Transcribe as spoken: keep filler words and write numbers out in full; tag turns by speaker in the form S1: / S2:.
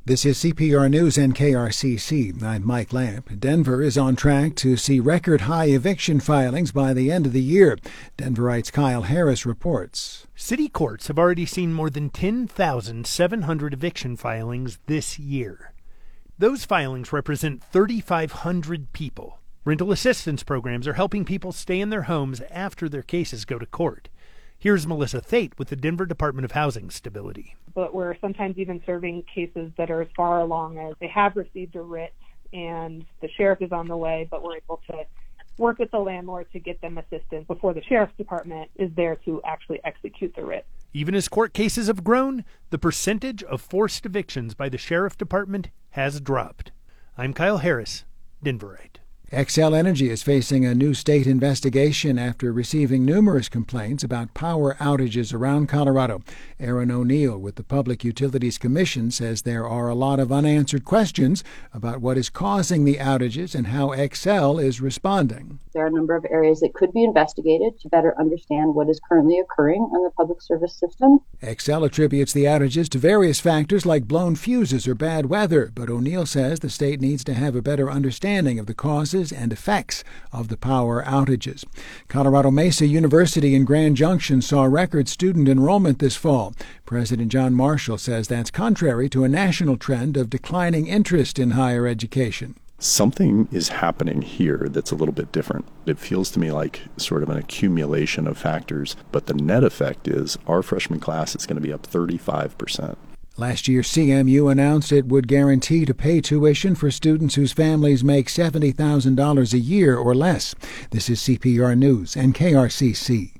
S1: This is C P R News and K R C C. I'm Mike Lamp. Denver is on track to see record-high eviction filings by the end of the year. Denverite's Kyle Harris reports.
S2: City courts have already seen more than ten thousand seven hundred eviction filings this year. Those filings represent three thousand five hundred people. Rental assistance programs are helping people stay in their homes after their cases go to court. Here's Melissa Thate with the Denver Department of Housing Stability.
S3: But we're sometimes even serving cases that are as far along as they have received a writ and the sheriff is on the way, but we're able to work with the landlord to get them assistance before the sheriff's department is there to actually execute the writ.
S2: Even as court cases have grown, the percentage of forced evictions by the sheriff department has dropped. I'm Kyle Harris, Denverite.
S1: Xcel Energy is facing a new state investigation after receiving numerous complaints about power outages around Colorado. Aaron O'Neill with the Public Utilities Commission says there are a lot of unanswered questions about what is causing the outages and how Xcel is responding.
S4: There are a number of areas that could be investigated to better understand what is currently occurring on the public service system.
S1: Xcel attributes the outages to various factors like blown fuses or bad weather, but O'Neill says the state needs to have a better understanding of the causes and effects of the power outages. Colorado Mesa University in Grand Junction saw record student enrollment this fall. President John Marshall says that's contrary to a national trend of declining interest in higher education.
S5: Something is happening here that's a little bit different. It feels to me like sort of an accumulation of factors, but the net effect is our freshman class is going to be up thirty-five percent.
S1: Last year, C M U announced it would guarantee to pay tuition for students whose families make seventy thousand dollars a year or less. This is C P R News and K R C C.